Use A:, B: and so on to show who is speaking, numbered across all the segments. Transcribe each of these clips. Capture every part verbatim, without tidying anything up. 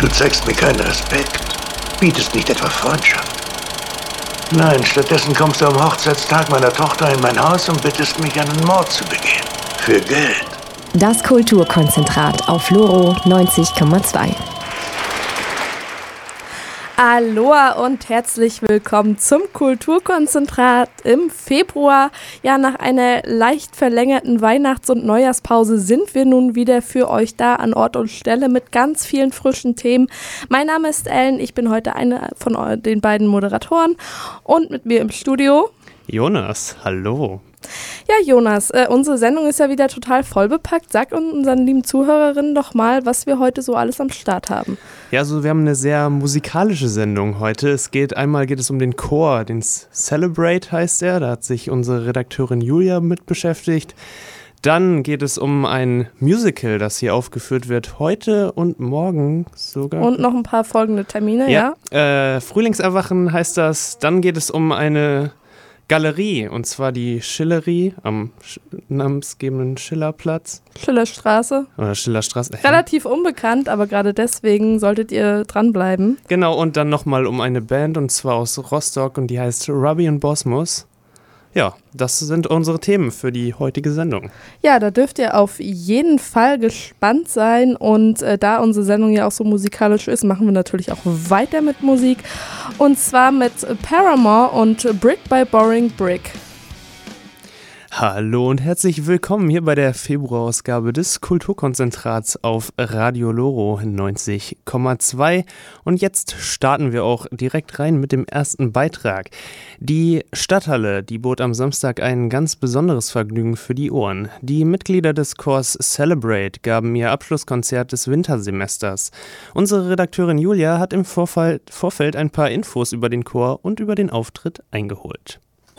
A: Du zeigst mir keinen Respekt, bietest nicht etwa Freundschaft. Nein, stattdessen kommst du am Hochzeitstag meiner Tochter in mein Haus und bittest mich, einen Mord zu begehen. Für Geld.
B: Das Kulturkonzentrat auf Loro neunzig Komma zwei.
C: Aloha und herzlich willkommen zum Kulturkonzentrat im Februar. Ja, nach einer leicht verlängerten Weihnachts- und Neujahrspause sind wir nun wieder für euch da an Ort und Stelle mit ganz vielen frischen Themen. Mein Name ist Ellen, ich bin heute eine von den beiden Moderatoren und mit mir im Studio
D: Jonas, hallo.
C: Ja, Jonas, äh, unsere Sendung ist ja wieder total vollbepackt. Sag unseren lieben Zuhörerinnen doch mal, was wir heute so alles am Start haben.
D: Ja, also wir haben eine sehr musikalische Sendung heute. Es geht einmal geht es um den Chor, den Celebrate heißt er. Da hat sich unsere Redakteurin Julia mit beschäftigt. Dann geht es um ein Musical, das hier aufgeführt wird heute und morgen sogar.
C: Und noch ein paar folgende Termine, ja.
D: ja? Äh, Frühlingserwachen heißt das. Dann geht es um eine Galerie, und zwar die Schillerie am sch- namensgebenden Schillerplatz.
C: Schillerstraße.
D: Oder Schillerstraße.
C: Relativ unbekannt, aber gerade deswegen solltet ihr dranbleiben.
D: Genau, und dann nochmal um eine Band, und zwar aus Rostock, und die heißt Robbie und Bosmus. Ja, das sind unsere Themen für die heutige Sendung.
C: Ja, da dürft ihr auf jeden Fall gespannt sein. Und äh, da unsere Sendung ja auch so musikalisch ist, machen wir natürlich auch weiter mit Musik. Und zwar mit Paramore und Brick by Boring Brick.
D: Hallo und herzlich willkommen hier bei der Februarausgabe des Kulturkonzentrats auf Radio Loro neunzig Komma zwei. Und jetzt starten wir auch direkt rein mit dem ersten Beitrag. Die Stadthalle, die bot am Samstag ein ganz besonderes Vergnügen für die Ohren. Die Mitglieder des Chors Celebrate gaben ihr Abschlusskonzert des Wintersemesters. Unsere Redakteurin Julia hat im Vorfall, Vorfeld ein paar Infos über den Chor und über den Auftritt eingeholt.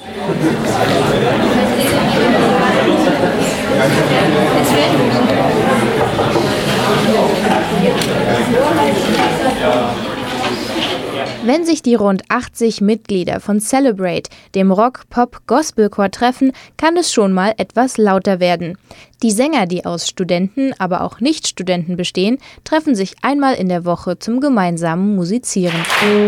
B: Wenn sich die rund achtzig Mitglieder von Celebrate, dem Rock-Pop-Gospel-Chor, treffen, kann es schon mal etwas lauter werden. Die Sänger, die aus Studenten, aber auch Nicht-Studenten bestehen, treffen sich einmal in der Woche zum gemeinsamen Musizieren.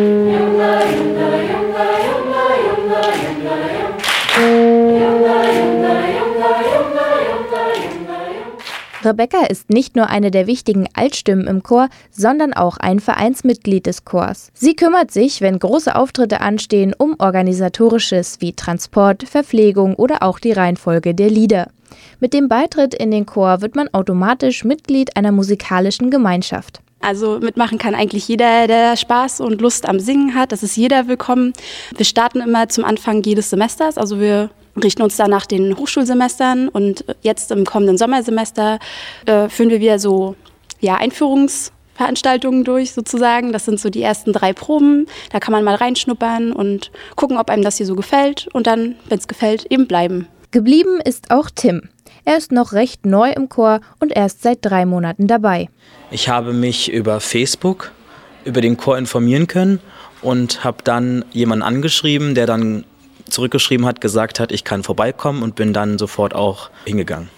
B: Rebecca ist nicht nur eine der wichtigen Altstimmen im Chor, sondern auch ein Vereinsmitglied des Chors. Sie kümmert sich, wenn große Auftritte anstehen, um Organisatorisches wie Transport, Verpflegung oder auch die Reihenfolge der Lieder. Mit dem Beitritt in den Chor wird man automatisch Mitglied einer musikalischen Gemeinschaft.
E: Also mitmachen kann eigentlich jeder, der Spaß und Lust am Singen hat. Das ist jeder willkommen. Wir starten immer zum Anfang jedes Semesters. Also wir richten uns da nach den Hochschulsemestern, und jetzt im kommenden Sommersemester äh, führen wir wieder so ja, Einführungsveranstaltungen durch sozusagen. Das sind so die ersten drei Proben. Da kann man mal reinschnuppern und gucken, ob einem das hier so gefällt, und dann, wenn es gefällt, eben bleiben.
B: Geblieben ist auch Tim. Er ist noch recht neu im Chor und erst seit drei Monaten dabei.
F: Ich habe mich über Facebook über den Chor informieren können und habe dann jemanden angeschrieben, der dann zurückgeschrieben hat, gesagt hat, ich kann vorbeikommen, und bin dann sofort auch hingegangen.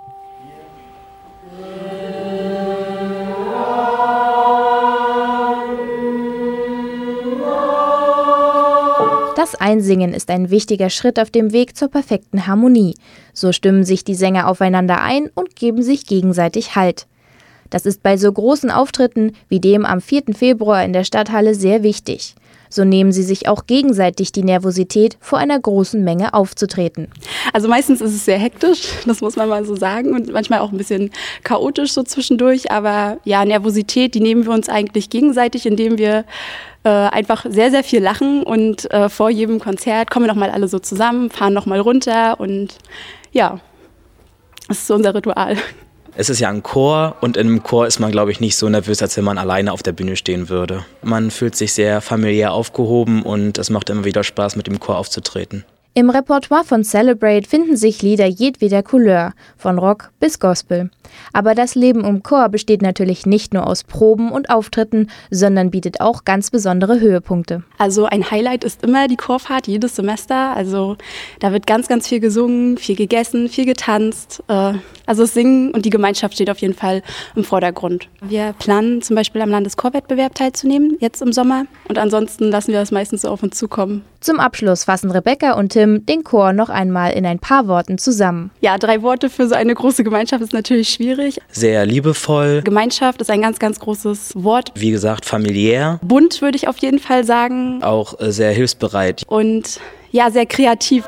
B: Das Einsingen ist ein wichtiger Schritt auf dem Weg zur perfekten Harmonie. So stimmen sich die Sänger aufeinander ein und geben sich gegenseitig Halt. Das ist bei so großen Auftritten wie dem am vierten Februar in der Stadthalle sehr wichtig. So nehmen sie sich auch gegenseitig die Nervosität, vor einer großen Menge aufzutreten.
E: Also meistens ist es sehr hektisch, das muss man mal so sagen, und manchmal auch ein bisschen chaotisch so zwischendurch. Aber ja, Nervosität, die nehmen wir uns eigentlich gegenseitig, indem wir äh, einfach sehr, sehr viel lachen. Und äh, vor jedem Konzert kommen wir nochmal alle so zusammen, fahren nochmal runter, und ja, das ist so unser Ritual.
F: Es ist ja ein Chor, und in einem Chor ist man, glaube ich, nicht so nervös, als wenn man alleine auf der Bühne stehen würde. Man fühlt sich sehr familiär aufgehoben, und es macht immer wieder Spaß, mit dem Chor aufzutreten.
B: Im Repertoire von Celebrate finden sich Lieder jedweder Couleur, von Rock bis Gospel. Aber das Leben im Chor besteht natürlich nicht nur aus Proben und Auftritten, sondern bietet auch ganz besondere Höhepunkte.
E: Also ein Highlight ist immer die Chorfahrt, jedes Semester. Also da wird ganz, ganz viel gesungen, viel gegessen, viel getanzt. Also das Singen und die Gemeinschaft steht auf jeden Fall im Vordergrund. Wir planen zum Beispiel am Landeschorwettbewerb teilzunehmen, jetzt im Sommer. Und ansonsten lassen wir das meistens so auf uns zukommen.
B: Zum Abschluss fassen Rebecca und Tim den Chor noch einmal in ein paar Worten zusammen.
E: Ja, drei Worte für so eine große Gemeinschaft ist natürlich schwierig.
F: Sehr liebevoll.
E: Gemeinschaft ist ein ganz, ganz großes Wort.
F: Wie gesagt, familiär.
E: Bunt würde ich auf jeden Fall sagen.
F: Auch äh, sehr hilfsbereit.
E: Und ja, sehr kreativ.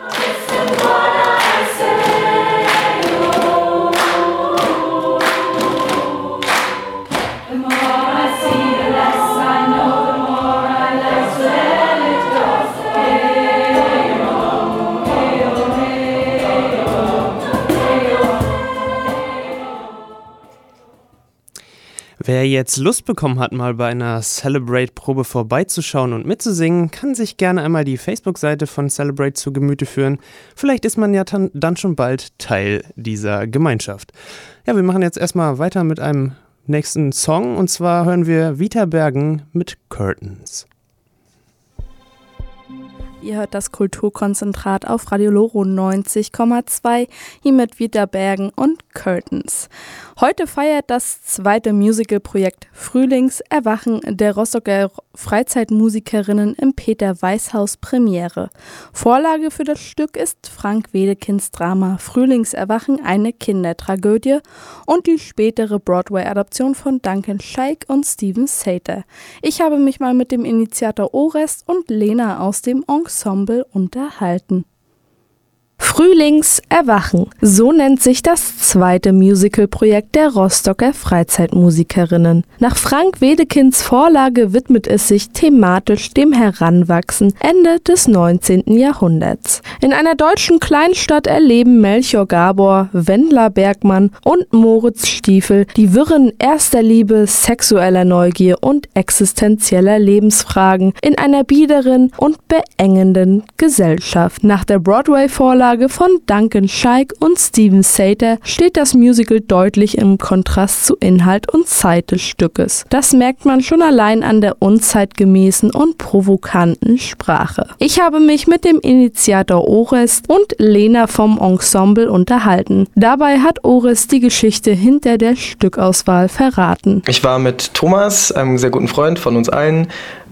D: Wer jetzt Lust bekommen hat, mal bei einer Celebrate-Probe vorbeizuschauen und mitzusingen, kann sich gerne einmal die Facebook-Seite von Celebrate zu Gemüte führen. Vielleicht ist man ja dann schon bald Teil dieser Gemeinschaft. Ja, wir machen jetzt erstmal weiter mit einem nächsten Song, und zwar hören wir Vita Bergen mit Curtains.
C: Ihr hört das Kulturkonzentrat auf Radio Loro neunzig Komma zwei, hier mit Vita Bergen und Curtains. Heute feiert das zweite Musicalprojekt Frühlingserwachen der Rostocker Freizeitmusikerinnen im Peter-Weiß-Haus Premiere. Vorlage für das Stück ist Frank Wedekinds Drama Frühlingserwachen, eine Kindertragödie, und die spätere Broadway-Adaption von Duncan Sheik und Steven Sater. Ich habe mich mal mit dem Initiator Orest und Lena aus dem Ensemble unterhalten. Frühlingserwachen, so nennt sich das zweite Musicalprojekt der Rostocker Freizeitmusikerinnen. Nach Frank Wedekinds Vorlage widmet es sich thematisch dem Heranwachsen Ende des neunzehnten Jahrhunderts. In einer deutschen Kleinstadt erleben Melchior Gabor, Wendler Bergmann und Moritz Stiefel die Wirren erster Liebe, sexueller Neugier und existenzieller Lebensfragen in einer biederen und beengenden Gesellschaft. Nach der Broadway-Vorlage von Duncan Sheik und Steven Sater steht das Musical deutlich im Kontrast zu Inhalt und Zeit des Stückes. Das merkt man schon allein an der unzeitgemäßen und provokanten Sprache. Ich habe mich mit dem Initiator Orest und Lena vom Ensemble unterhalten. Dabei hat Orest die Geschichte hinter der Stückauswahl verraten.
G: Ich war mit Thomas, einem sehr guten Freund von uns allen,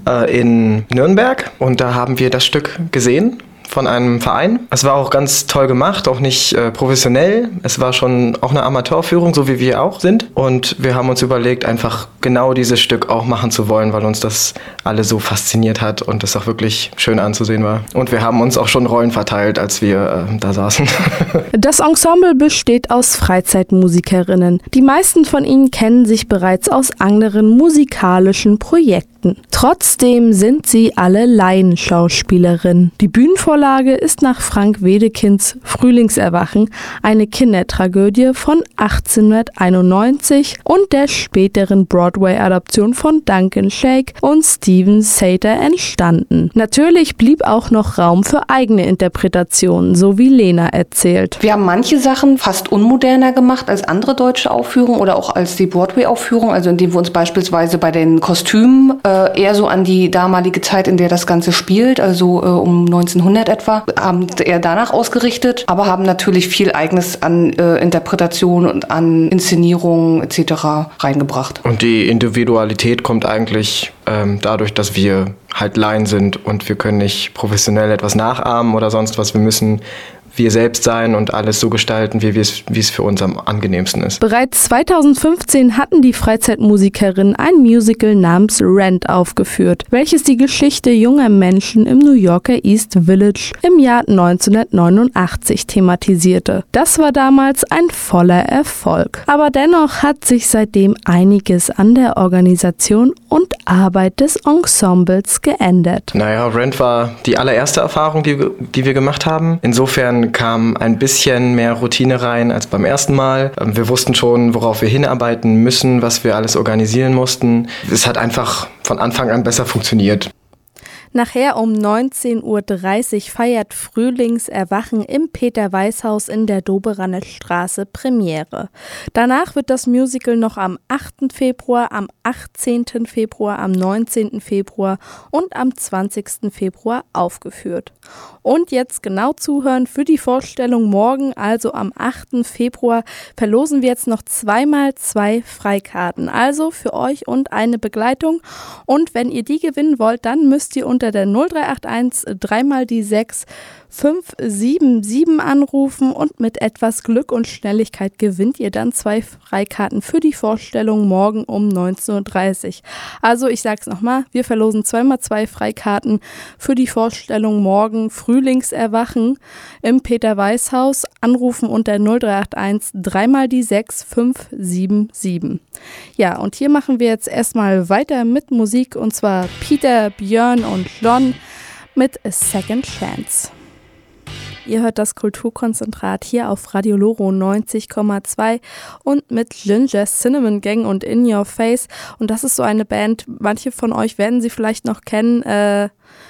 G: in Nürnberg, und da haben wir das Stück gesehen von einem Verein. Es war auch ganz toll gemacht, auch nicht äh, professionell. Es war schon auch eine Amateurführung, so wie wir auch sind. Und wir haben uns überlegt, einfach genau dieses Stück auch machen zu wollen, weil uns das alle so fasziniert hat und es auch wirklich schön anzusehen war. Und wir haben uns auch schon Rollen verteilt, als wir äh, da saßen.
C: Das Ensemble besteht aus Freizeitmusikerinnen. Die meisten von ihnen kennen sich bereits aus anderen musikalischen Projekten. Trotzdem sind sie alle Laienschauspielerinnen. Die Bühnenvorlage ist nach Frank Wedekinds Frühlingserwachen, eine Kindertragödie von achtzehnhunderteinundneunzig und der späteren Broadway-Adaption von Duncan Sheik und Steven Sater entstanden. Natürlich blieb auch noch Raum für eigene Interpretationen, so wie Lena erzählt.
H: Wir haben manche Sachen fast unmoderner gemacht als andere deutsche Aufführungen oder auch als die Broadway-Aufführung, also indem wir uns beispielsweise bei den Kostümen äh, eher so an die damalige Zeit, in der das Ganze spielt, also äh, um neunzehnhundert etwa, haben eher danach ausgerichtet, aber haben natürlich viel Eigenes an äh, Interpretation und an Inszenierung et cetera reingebracht.
G: Und die Individualität kommt eigentlich ähm, dadurch, dass wir halt Laien sind und wir können nicht professionell etwas nachahmen oder sonst was. Wir müssen wir selbst sein und alles so gestalten, wie es, wie es für uns am angenehmsten ist.
C: Bereits zweitausendfünfzehn hatten die Freizeitmusikerinnen ein Musical namens Rent aufgeführt, welches die Geschichte junger Menschen im New Yorker East Village im Jahr neunzehnhundertneunundachtzig thematisierte. Das war damals ein voller Erfolg. Aber dennoch hat sich seitdem einiges an der Organisation und Arbeit des Ensembles geändert.
G: Naja, Rent war die allererste Erfahrung, die, die wir gemacht haben. Insofern kam ein bisschen mehr Routine rein als beim ersten Mal. Wir wussten schon, worauf wir hinarbeiten müssen, was wir alles organisieren mussten. Es hat einfach von Anfang an besser funktioniert.
C: Nachher um neunzehn Uhr dreißig feiert Frühlingserwachen im Peter-Weiß-Haus in der Doberaner Straße Premiere. Danach wird das Musical noch am achten Februar, am achtzehnten Februar, am neunzehnten Februar und am zwanzigsten Februar aufgeführt. Und jetzt genau zuhören, für die Vorstellung morgen, also am achten Februar, verlosen wir jetzt noch zweimal zwei Freikarten. Also für euch und eine Begleitung. Und wenn ihr die gewinnen wollt, dann müsst ihr unter der null drei acht eins dreimal die sechs fünf sieben sieben anrufen und mit etwas Glück und Schnelligkeit gewinnt ihr dann zwei Freikarten für die Vorstellung morgen um neunzehn Uhr dreißig. Also ich sag's nochmal, wir verlosen zweimal zwei Freikarten für die Vorstellung morgen Frühlingserwachen im Peter-Weiß-Haus. Anrufen unter null drei acht eins dreimal die sechs fünf sieben sieben. Ja, und hier machen wir jetzt erstmal weiter mit Musik und zwar Peter, Björn und John mit A Second Chance. Ihr hört das Kulturkonzentrat hier auf Radio Loro neunzig Komma zwei und mit Ginger, Cinnamon Gang und In Your Face. Und das ist so eine Band, manche von euch werden sie vielleicht noch kennen, äh,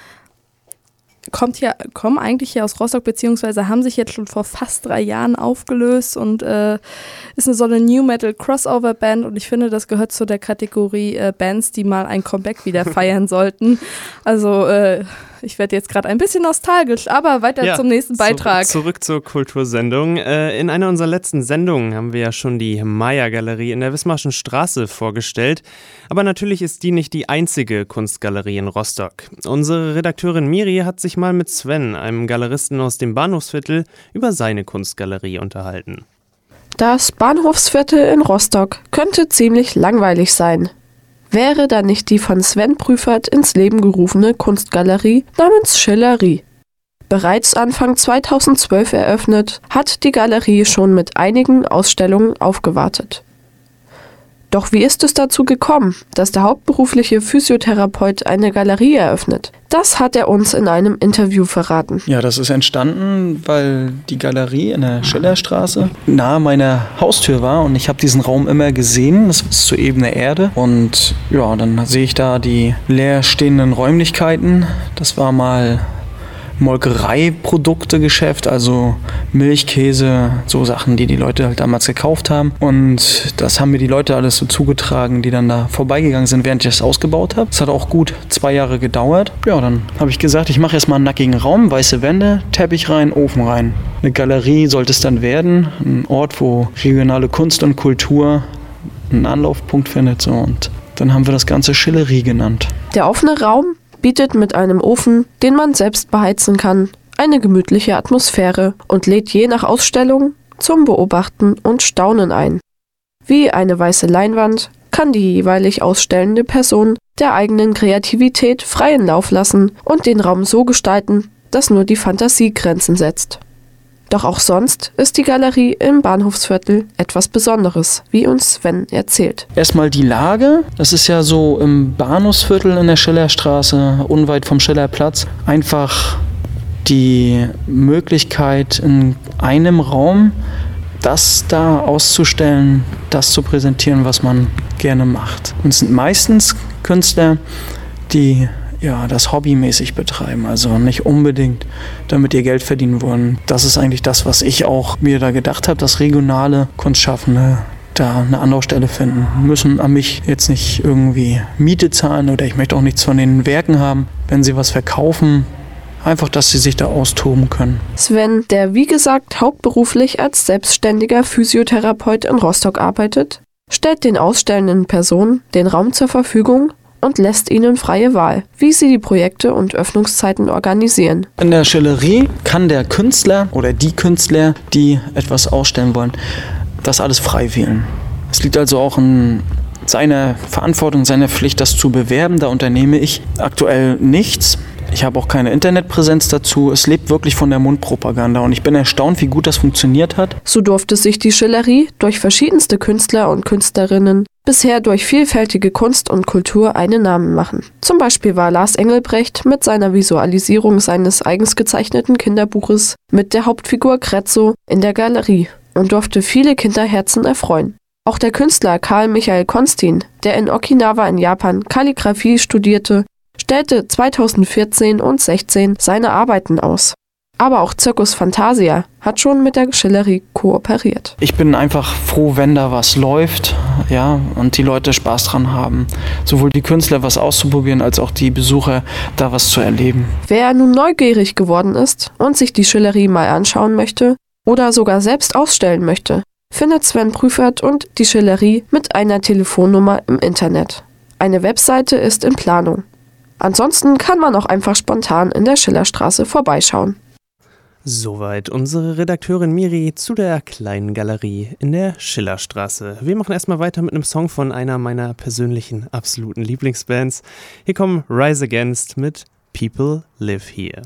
C: kommt hier, kommen eigentlich hier aus Rostock, beziehungsweise haben sich jetzt schon vor fast drei Jahren aufgelöst und äh, ist eine so eine New Metal Crossover Band und ich finde, das gehört zu der Kategorie äh, Bands, die mal ein Comeback wieder feiern sollten. Also äh, ich werde jetzt gerade ein bisschen nostalgisch, aber weiter ja, zum nächsten Beitrag.
D: Zu, zurück zur Kultursendung. Äh, in einer unserer letzten Sendungen haben wir ja schon die Maya-Galerie in der Wismarschen Straße vorgestellt. Aber natürlich ist die nicht die einzige Kunstgalerie in Rostock. Unsere Redakteurin Miri hat sich mal mit Sven, einem Galeristen aus dem Bahnhofsviertel, über seine Kunstgalerie unterhalten.
I: Das Bahnhofsviertel in Rostock könnte ziemlich langweilig sein. Wäre da nicht die von Sven Prüfert ins Leben gerufene Kunstgalerie namens Schillerie. Bereits Anfang zweitausendzwölf eröffnet, hat die Galerie schon mit einigen Ausstellungen aufgewartet. Doch wie ist es dazu gekommen, dass der hauptberufliche Physiotherapeut eine Galerie eröffnet? Das hat er uns in einem Interview verraten.
J: Ja, das ist entstanden, weil die Galerie in der Schillerstraße nahe meiner Haustür war und ich habe diesen Raum immer gesehen. Das ist zur ebene Erde und ja, dann sehe ich da die leer stehenden Räumlichkeiten. Das war mal Molkerei-Produkte-Geschäft, also Milch, Käse, so Sachen, die die Leute halt damals gekauft haben. Und das haben mir die Leute alles so zugetragen, die dann da vorbeigegangen sind, während ich das ausgebaut habe. Das hat auch gut zwei Jahre gedauert. Ja, dann habe ich gesagt, ich mache erstmal einen nackigen Raum, weiße Wände, Teppich rein, Ofen rein. Eine Galerie sollte es dann werden, ein Ort, wo regionale Kunst und Kultur einen Anlaufpunkt findet. So. Und dann haben wir das Ganze Schillerie genannt.
I: Der offene Raum bietet mit einem Ofen, den man selbst beheizen kann, eine gemütliche Atmosphäre und lädt je nach Ausstellung zum Beobachten und Staunen ein. Wie eine weiße Leinwand kann die jeweilig ausstellende Person der eigenen Kreativität freien Lauf lassen und den Raum so gestalten, dass nur die Fantasie Grenzen setzt. Doch auch sonst ist die Galerie im Bahnhofsviertel etwas Besonderes, wie uns Sven erzählt.
J: Erstmal die Lage. Das ist ja so im Bahnhofsviertel in der Schillerstraße, unweit vom Schillerplatz. Einfach die Möglichkeit, in einem Raum das da auszustellen, das zu präsentieren, was man gerne macht. Und es sind meistens Künstler, die ja, das hobbymäßig betreiben, also nicht unbedingt damit ihr Geld verdienen wollen. Das ist eigentlich das, was ich auch mir da gedacht habe, dass regionale Kunstschaffende da eine Anlaufstelle finden. Müssen an mich jetzt nicht irgendwie Miete zahlen oder ich möchte auch nichts von den Werken haben, wenn sie was verkaufen. Einfach, dass sie sich da austoben können.
I: Sven, der wie gesagt hauptberuflich als selbstständiger Physiotherapeut in Rostock arbeitet, stellt den ausstellenden Personen den Raum zur Verfügung und lässt ihnen freie Wahl, wie sie die Projekte und Öffnungszeiten organisieren.
J: In der Schillerie kann der Künstler oder die Künstler, die etwas ausstellen wollen, das alles frei wählen. Es liegt also auch in seiner Verantwortung, seiner Pflicht, das zu bewerben. Da unternehme ich aktuell nichts. Ich habe auch keine Internetpräsenz dazu. Es lebt wirklich von der Mundpropaganda und ich bin erstaunt, wie gut das funktioniert hat.
I: So durfte sich die Schillerie durch verschiedenste Künstler und Künstlerinnen bisher durch vielfältige Kunst und Kultur einen Namen machen. Zum Beispiel war Lars Engelbrecht mit seiner Visualisierung seines eigens gezeichneten Kinderbuches mit der Hauptfigur Krezzo in der Galerie und durfte viele Kinderherzen erfreuen. Auch der Künstler Karl Michael Konstin, der in Okinawa in Japan Kalligraphie studierte, stellte zweitausendvierzehn und sechzehn seine Arbeiten aus. Aber auch Circus Fantasia hat schon mit der Schillerie kooperiert.
J: Ich bin einfach froh, wenn da was läuft, ja, und die Leute Spaß dran haben. Sowohl die Künstler was auszuprobieren, als auch die Besucher da was zu erleben.
I: Wer nun neugierig geworden ist und sich die Schillerie mal anschauen möchte oder sogar selbst ausstellen möchte, findet Sven Prüfert und die Schillerie mit einer Telefonnummer im Internet. Eine Webseite ist in Planung. Ansonsten kann man auch einfach spontan in der Schillerstraße vorbeischauen.
D: Soweit unsere Redakteurin Miri zu der kleinen Galerie in der Schillerstraße. Wir machen erstmal weiter mit einem Song von einer meiner persönlichen absoluten Lieblingsbands. Hier kommen Rise Against mit People Live Here.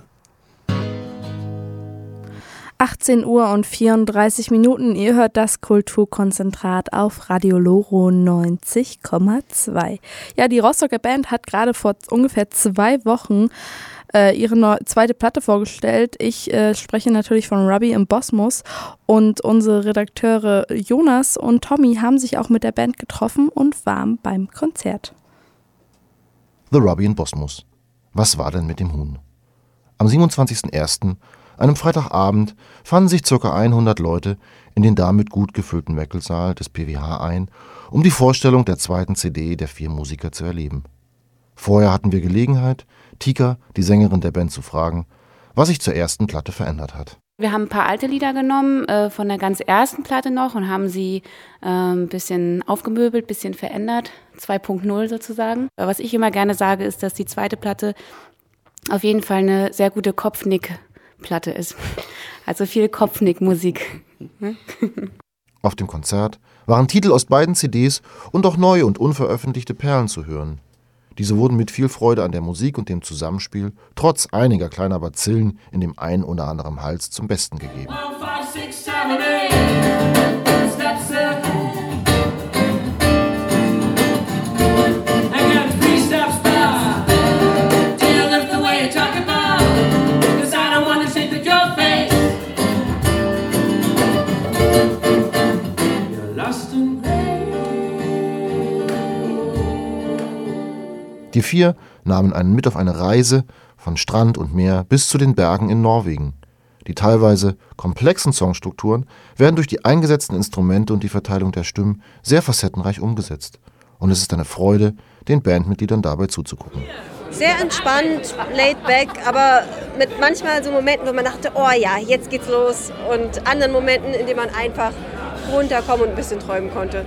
C: achtzehn Uhr und vierunddreißig Minuten, ihr hört das Kulturkonzentrat auf Radio Loro neunzig Komma zwei. Ja, die Rostocker Band hat gerade vor ungefähr zwei Wochen äh, ihre neu- zweite Platte vorgestellt. Ich äh, spreche natürlich von Robbie and Bosmos und unsere Redakteure Jonas und Tommy haben sich auch mit der Band getroffen und waren beim Konzert.
K: The Robbie and Bosmos. Was war denn mit dem Huhn? Am siebenundzwanzigsten ersten, einem Freitagabend, fanden sich ca. hundert Leute in den damit gut gefüllten Weckelsaal des P W H ein, um die Vorstellung der zweiten C D der vier Musiker zu erleben. Vorher hatten wir Gelegenheit, Tika, die Sängerin der Band, zu fragen, was sich zur ersten Platte verändert hat.
L: Wir haben ein paar alte Lieder genommen, äh, von der ganz ersten Platte noch, und haben sie äh, ein bisschen aufgemöbelt, ein bisschen verändert, zwei Punkt null sozusagen. Was ich immer gerne sage, ist, dass die zweite Platte auf jeden Fall eine sehr gute Kopfnick-Platte ist. Also viel Kopfnick-Musik.
K: Auf dem Konzert waren Titel aus beiden C Ds und auch neue und unveröffentlichte Perlen zu hören. Diese wurden mit viel Freude an der Musik und dem Zusammenspiel, trotz einiger kleiner Bazillen in dem einen oder anderen Hals, zum Besten gegeben. Die vier nahmen einen mit auf eine Reise von Strand und Meer bis zu den Bergen in Norwegen. Die teilweise komplexen Songstrukturen werden durch die eingesetzten Instrumente und die Verteilung der Stimmen sehr facettenreich umgesetzt. Und es ist eine Freude, den Bandmitgliedern dabei zuzugucken.
M: Sehr entspannt, laid back, aber mit manchmal so Momenten, wo man dachte, oh ja, jetzt geht's los. Und anderen Momenten, in denen man einfach runterkommen und ein bisschen träumen konnte.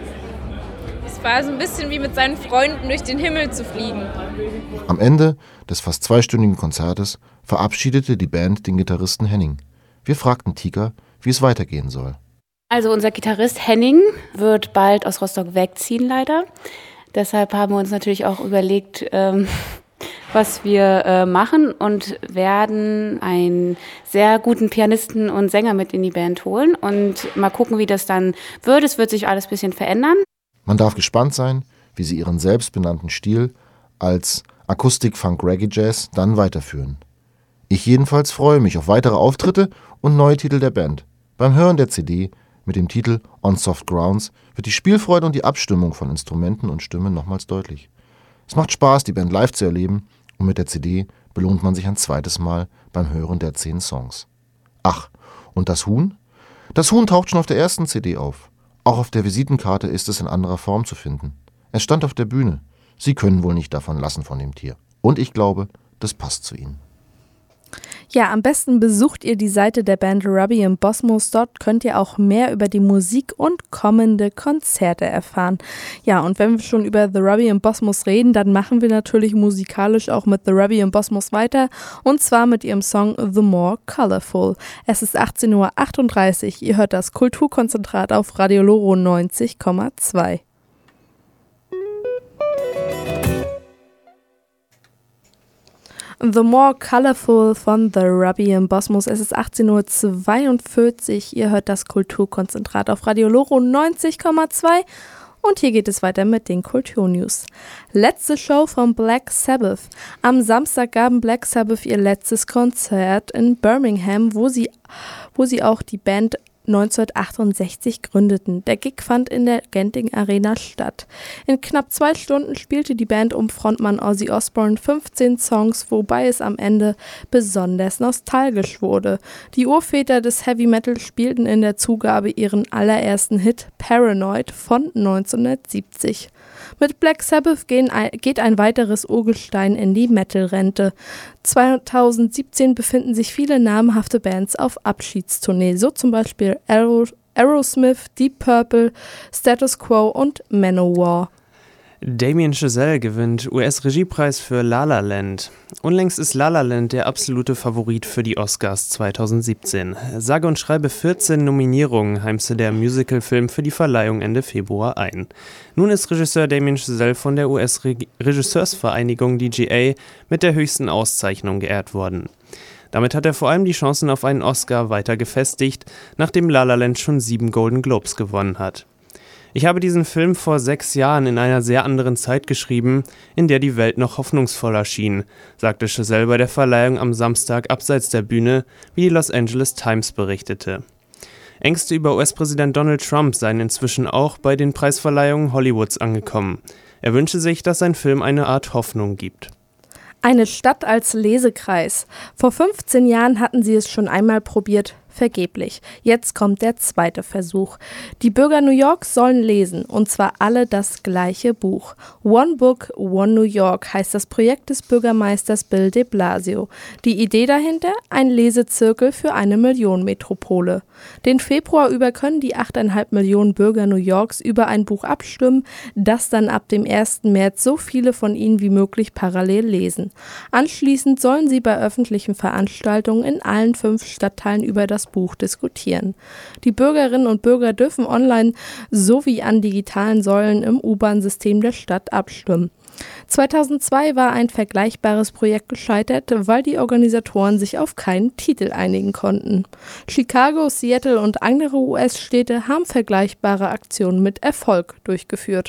N: Es war so ein bisschen wie mit seinen Freunden durch den Himmel zu fliegen.
K: Am Ende des fast zweistündigen Konzertes verabschiedete die Band den Gitarristen Henning. Wir fragten Tika, wie es weitergehen soll.
L: Also unser Gitarrist Henning wird bald aus Rostock wegziehen, leider. Deshalb haben wir uns natürlich auch überlegt, ähm, was wir äh, machen, und werden einen sehr guten Pianisten und Sänger mit in die Band holen und mal gucken, wie das dann wird. Es wird sich alles ein bisschen verändern.
K: Man darf gespannt sein, wie sie ihren selbstbenannten Stil als Akustik-Funk-Reggae-Jazz dann weiterführen. Ich jedenfalls freue mich auf weitere Auftritte und neue Titel der Band. Beim Hören der C D mit dem Titel On Soft Grounds wird die Spielfreude und die Abstimmung von Instrumenten und Stimmen nochmals deutlich. Es macht Spaß, die Band live zu erleben, und mit der C D belohnt man sich ein zweites Mal beim Hören der zehn Songs. Ach, und das Huhn? Das Huhn taucht schon auf der ersten C D auf. Auch auf der Visitenkarte ist es in anderer Form zu finden. Es stand auf der Bühne. Sie können wohl nicht davon lassen von dem Tier. Und ich glaube, das passt zu ihnen.
C: Ja, am besten besucht ihr die Seite der Band Robbie and Bosmos. Dort könnt ihr auch mehr über die Musik und kommende Konzerte erfahren. Ja, und wenn wir schon über The Robbie and Bosmos reden, dann machen wir natürlich musikalisch auch mit The Robbie and Bosmos weiter. Und zwar mit ihrem Song The More Colorful. Es ist achtzehn Uhr achtunddreißig. Ihr hört das Kulturkonzentrat auf Radio Loro neunzig Komma zwei. The More Colorful von The Robbie and Bosmos. Es ist achtzehn Uhr zweiundvierzig. Ihr hört das Kulturkonzentrat auf Radio Loro neunzig Komma zwei. Und hier geht es weiter mit den Kulturnews. Letzte Show von Black Sabbath. Am Samstag gaben Black Sabbath ihr letztes Konzert in Birmingham, wo sie, wo sie auch die Band neunzehnhundertachtundsechzig gründeten. Der Gig fand in der Genting Arena statt. In knapp zwei Stunden spielte die Band um Frontmann Ozzy Osbourne fünfzehn Songs, wobei es am Ende besonders nostalgisch wurde. Die Urväter des Heavy Metal spielten in der Zugabe ihren allerersten Hit Paranoid von neunzehnhundertsiebzig. Mit Black Sabbath gehen ein, geht ein weiteres Urgestein in die Metal-Rente. zweitausendsiebzehn befinden sich viele namhafte Bands auf Abschiedstournee, so zum Beispiel Aero, Aerosmith, Deep Purple, Status Quo und Manowar.
D: Damien Chazelle gewinnt U S-Regiepreis für La La Land. Unlängst ist La La Land der absolute Favorit für die Oscars zweitausendsiebzehn. Sage und schreibe vierzehn Nominierungen heimste der Musicalfilm für die Verleihung Ende Februar ein. Nun ist Regisseur Damien Chazelle von der U S-Regisseursvereinigung D G A mit der höchsten Auszeichnung geehrt worden. Damit hat er vor allem die Chancen auf einen Oscar weiter gefestigt, nachdem La La Land schon sieben Golden Globes gewonnen hat. Ich habe diesen Film vor sechs Jahren in einer sehr anderen Zeit geschrieben, in der die Welt noch hoffnungsvoller schien, sagte Chazelle bei der Verleihung am Samstag abseits der Bühne, wie die Los Angeles Times berichtete. Ängste über U S-Präsident Donald Trump seien inzwischen auch bei den Preisverleihungen Hollywoods angekommen. Er wünsche sich, dass sein Film eine Art Hoffnung gibt.
C: Eine Stadt als Lesekreis. Vor fünfzehn Jahren hatten sie es schon einmal probiert. Vergeblich. Jetzt kommt der zweite Versuch. Die Bürger New Yorks sollen lesen, und zwar alle das gleiche Buch. One Book, One New York heißt das Projekt des Bürgermeisters Bill de Blasio. Die Idee dahinter? Ein Lesezirkel für eine Millionenmetropole. Den Februar über können die achteinhalb Millionen Bürger New Yorks über ein Buch abstimmen, das dann ab dem ersten März so viele von ihnen wie möglich parallel lesen. Anschließend sollen sie bei öffentlichen Veranstaltungen in allen fünf Stadtteilen über das Buch diskutieren. Die Bürgerinnen und Bürger dürfen online sowie an digitalen Säulen im U-Bahn-System der Stadt abstimmen. zweitausendzwei war ein vergleichbares Projekt gescheitert, weil die Organisatoren sich auf keinen Titel einigen konnten. Chicago, Seattle und andere U S-Städte haben vergleichbare Aktionen mit Erfolg durchgeführt.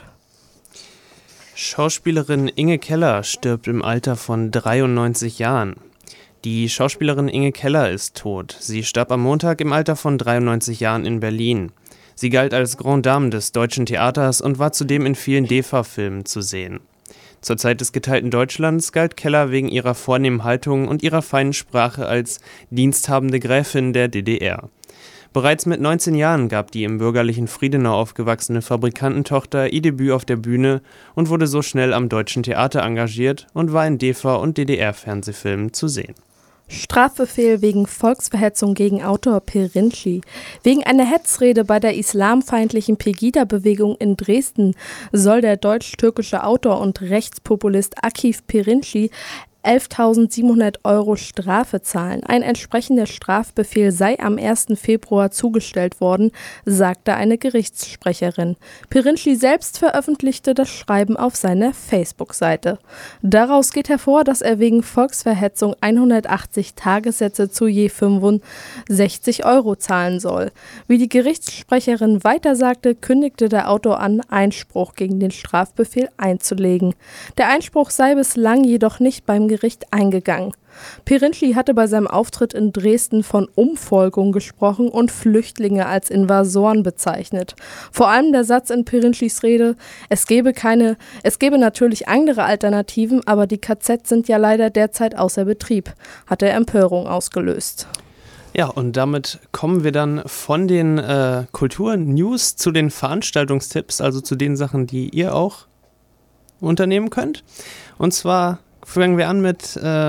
D: Schauspielerin Inge Keller stirbt im Alter von dreiundneunzig Jahren. Die Schauspielerin Inge Keller ist tot. Sie starb am Montag im Alter von dreiundneunzig Jahren in Berlin. Sie galt als Grande Dame des deutschen Theaters und war zudem in vielen D E F A-Filmen zu sehen. Zur Zeit des geteilten Deutschlands galt Keller wegen ihrer vornehmen Haltung und ihrer feinen Sprache als diensthabende Gräfin der D D R. Bereits mit neunzehn Jahren gab die im bürgerlichen Friedenau aufgewachsene Fabrikantentochter ihr Debüt auf der Bühne und wurde so schnell am Deutschen Theater engagiert und war in D E F A- und D D R-Fernsehfilmen zu sehen.
C: Strafbefehl wegen Volksverhetzung gegen Autor Perinçli. Wegen einer Hetzrede bei der islamfeindlichen Pegida-Bewegung in Dresden soll der deutsch-türkische Autor und Rechtspopulist Akif Perinçli elftausendsiebenhundert Euro Strafe zahlen. Ein entsprechender Strafbefehl sei am ersten Februar zugestellt worden, sagte eine Gerichtssprecherin. Perinçli selbst veröffentlichte das Schreiben auf seiner Facebook-Seite. Daraus geht hervor, dass er wegen Volksverhetzung hundertachtzig Tagessätze zu je fünfundsechzig Euro zahlen soll. Wie die Gerichtssprecherin weiter sagte, kündigte der Autor an, Einspruch gegen den Strafbefehl einzulegen. Der Einspruch sei bislang jedoch nicht beim Gericht eingegangen. Perinçli hatte bei seinem Auftritt in Dresden von Umvolkung gesprochen und Flüchtlinge als Invasoren bezeichnet. Vor allem der Satz in Perinçlis Rede, es gebe keine, es gebe natürlich andere Alternativen, aber die K Z sind ja leider derzeit außer Betrieb, hat er Empörung ausgelöst.
D: Ja, und damit kommen wir dann von den äh, Kultur-News zu den Veranstaltungstipps, also zu den Sachen, die ihr auch unternehmen könnt. Und zwar fangen wir an mit äh,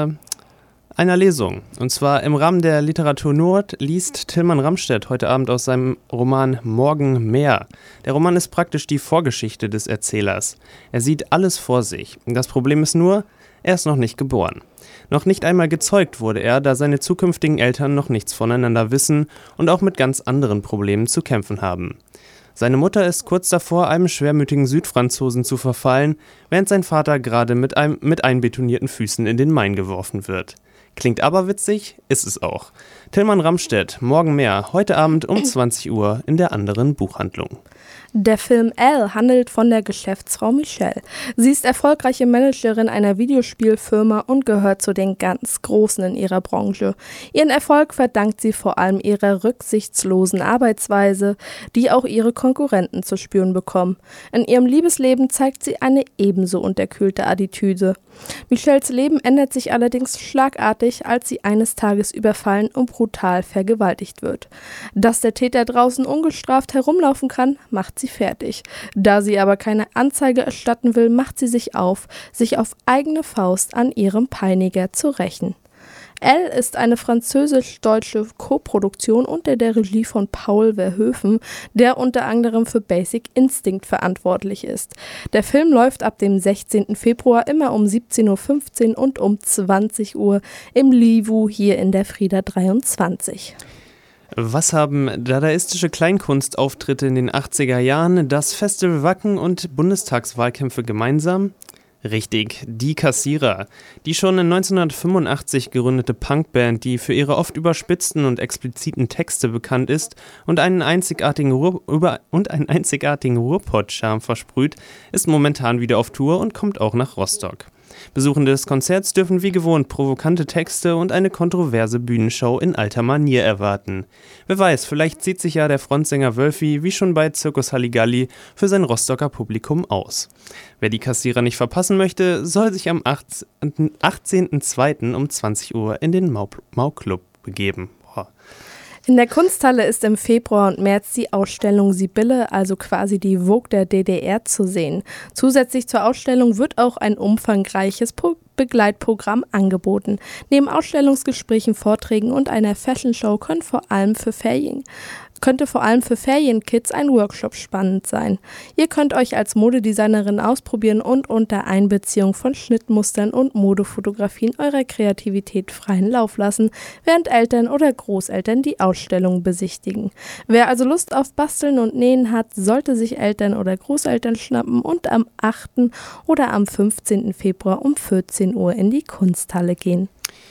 D: einer Lesung. Und zwar im Rahmen der Literatur Nord liest Tilman Ramstedt heute Abend aus seinem Roman Morgen mehr. Der Roman ist praktisch die Vorgeschichte des Erzählers. Er sieht alles vor sich. Das Problem ist nur, er ist noch nicht geboren. Noch nicht einmal gezeugt wurde er, da seine zukünftigen Eltern noch nichts voneinander wissen und auch mit ganz anderen Problemen zu kämpfen haben. Seine Mutter ist kurz davor, einem schwermütigen Südfranzosen zu verfallen, während sein Vater gerade mit, einem, mit einbetonierten Füßen in den Main geworfen wird. Klingt aber witzig, ist es auch. Tillmann Ramstedt, morgen mehr, heute Abend um zwanzig Uhr in der anderen Buchhandlung.
C: Der Film Elle handelt von der Geschäftsfrau Michelle. Sie ist erfolgreiche Managerin einer Videospielfirma und gehört zu den ganz Großen in ihrer Branche. Ihren Erfolg verdankt sie vor allem ihrer rücksichtslosen Arbeitsweise, die auch ihre Konkurrenten zu spüren bekommen. In ihrem Liebesleben zeigt sie eine ebenso unterkühlte Attitüde. Michelles Leben ändert sich allerdings schlagartig, als sie eines Tages überfallen und brutal vergewaltigt wird. Dass der Täter draußen ungestraft herumlaufen kann, macht sie fertig. Da sie aber keine Anzeige erstatten will, macht sie sich auf, sich auf eigene Faust an ihrem Peiniger zu rächen. Elle ist eine französisch-deutsche Koproduktion unter der Regie von Paul Verhoeven, der unter anderem für Basic Instinct verantwortlich ist. Der Film läuft ab dem sechzehnten Februar immer um siebzehn Uhr fünfzehn und um zwanzig Uhr im Livu hier in der Frieda dreiundzwanzig.
D: Was haben dadaistische Kleinkunstauftritte in den achtziger Jahren, das Festival Wacken und Bundestagswahlkämpfe gemeinsam? Richtig, die Kassierer. Die schon neunzehnhundertfünfundachtzig gegründete Punkband, die für ihre oft überspitzten und expliziten Texte bekannt ist und einen einzigartigen, Ruhr- über- und einen einzigartigen Ruhrpott-Charme versprüht, ist momentan wieder auf Tour und kommt auch nach Rostock. Besuchende des Konzerts dürfen wie gewohnt provokante Texte und eine kontroverse Bühnenshow in alter Manier erwarten. Wer weiß, vielleicht zieht sich ja der Frontsänger Wölfi wie schon bei Zirkus Halligalli für sein Rostocker Publikum aus. Wer die Kassierer nicht verpassen möchte, soll sich am achtzehnten zweiten um zwanzig Uhr in den Mau, Mau Club begeben. Boah.
C: In der Kunsthalle ist im Februar und März die Ausstellung Sibylle, also quasi die Vogue der D D R, zu sehen. Zusätzlich zur Ausstellung wird auch ein umfangreiches Pro- Begleitprogramm angeboten. Neben Ausstellungsgesprächen, Vorträgen und einer Fashion-Show können vor allem für Ferien könnte vor allem für Ferienkids ein Workshop spannend sein. Ihr könnt euch als Modedesignerin ausprobieren und unter Einbeziehung von Schnittmustern und Modefotografien eurer Kreativität freien Lauf lassen, während Eltern oder Großeltern die Ausstellung besichtigen. Wer also Lust auf Basteln und Nähen hat, sollte sich Eltern oder Großeltern schnappen und am achten oder am fünfzehnten Februar um vierzehn Uhr in die Kunsthalle gehen.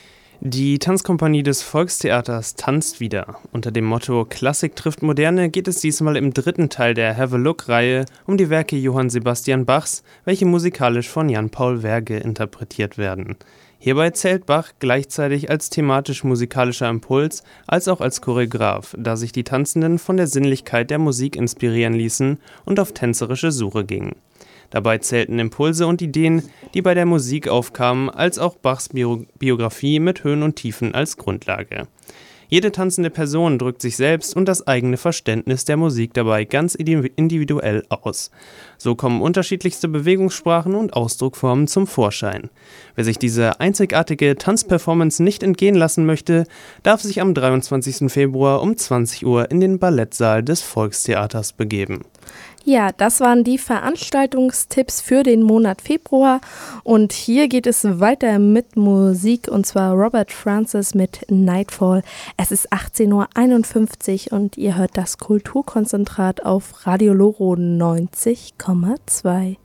D: Die Tanzkompanie des Volkstheaters tanzt wieder. Unter dem Motto Klassik trifft Moderne geht es diesmal im dritten Teil der Have a Look-Reihe um die Werke Johann Sebastian Bachs, welche musikalisch von Jan Paul Verge interpretiert werden. Hierbei zählt Bach gleichzeitig als thematisch-musikalischer Impuls als auch als Choreograf, da sich die Tanzenden von der Sinnlichkeit der Musik inspirieren ließen und auf tänzerische Suche gingen. Dabei zählten Impulse und Ideen, die bei der Musik aufkamen, als auch Bachs Bio- Biografie mit Höhen und Tiefen als Grundlage. Jede tanzende Person drückt sich selbst und das eigene Verständnis der Musik dabei ganz individuell aus. So kommen unterschiedlichste Bewegungssprachen und Ausdruckformen zum Vorschein. Wer sich diese einzigartige Tanzperformance nicht entgehen lassen möchte, darf sich am dreiundzwanzigsten Februar um zwanzig Uhr in den Ballettsaal des Volkstheaters begeben.
C: Ja, das waren die Veranstaltungstipps für den Monat Februar und hier geht es weiter mit Musik und zwar Robert Francis mit Nightfall. Es ist achtzehn Uhr einundfünfzig und ihr hört das Kulturkonzentrat auf Radio Loro neunzig Komma zwei.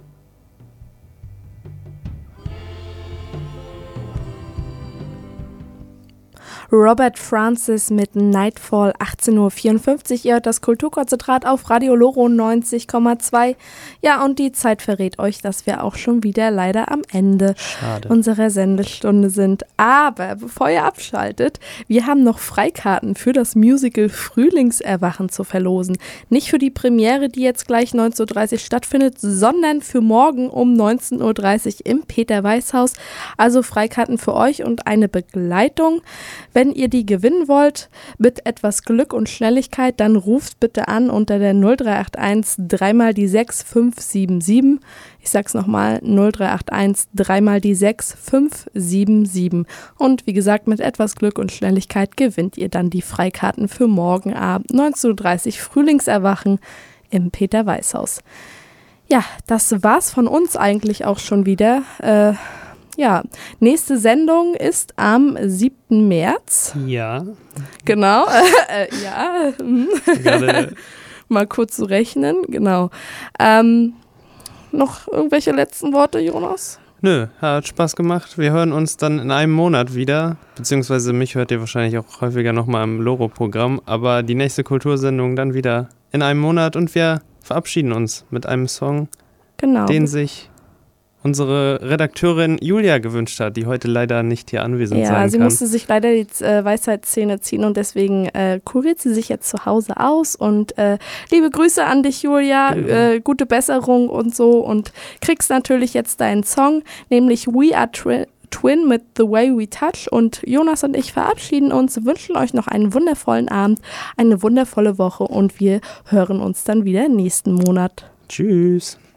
C: Robert Francis mit Nightfall, achtzehn Uhr vierundfünfzig. Ihr hört das Kulturkonzentrat auf Radio Loro neunzig Komma zwei. Ja, und die Zeit verrät euch, dass wir auch schon wieder leider am Ende
D: Schade.
C: unserer Sendestunde sind. Aber bevor ihr abschaltet, wir haben noch Freikarten für das Musical Frühlingserwachen zu verlosen. Nicht für die Premiere, die jetzt gleich neunzehn Uhr dreißig stattfindet, sondern für morgen um neunzehn Uhr dreißig im Peter-Weiß-Haus. Also Freikarten für euch und eine Begleitung. Wenn ihr die gewinnen wollt, mit etwas Glück und Schnelligkeit, dann ruft bitte an unter der null drei acht eins drei mal die sechs fünf sieben sieben. Ich sag's nochmal, null drei acht eins drei mal die sechs fünf sieben sieben. Und wie gesagt, mit etwas Glück und Schnelligkeit gewinnt ihr dann die Freikarten für morgen Abend neunzehn Uhr dreißig Frühlingserwachen im Peter-Weiß-Haus. Ja, das war's von uns eigentlich auch schon wieder. Äh, Ja, nächste Sendung ist am siebten März.
D: Ja.
C: Genau, äh, ja.
D: Gerade
C: Mal kurz zu rechnen, genau. Ähm, noch irgendwelche letzten Worte, Jonas?
D: Nö, hat Spaß gemacht. Wir hören uns dann in einem Monat wieder. Beziehungsweise mich hört ihr wahrscheinlich auch häufiger nochmal im Loro-Programm. Aber die nächste Kultursendung dann wieder in einem Monat. Und wir verabschieden uns mit einem Song,
C: genau.
D: den sich unsere Redakteurin Julia gewünscht hat, die heute leider nicht hier anwesend
C: ja,
D: sein kann.
C: Ja, sie musste sich leider die äh, Weisheitszähne ziehen und deswegen äh, kuriert sie sich jetzt zu Hause aus. Und äh, liebe Grüße an dich, Julia,
D: genau.
C: äh, gute Besserung und so. Und kriegst natürlich jetzt deinen Song, nämlich We Are Twi- Twin mit The Way We Touch. Und Jonas und ich verabschieden uns, wünschen euch noch einen wundervollen Abend, eine wundervolle Woche und wir hören uns dann wieder nächsten Monat.
D: Tschüss.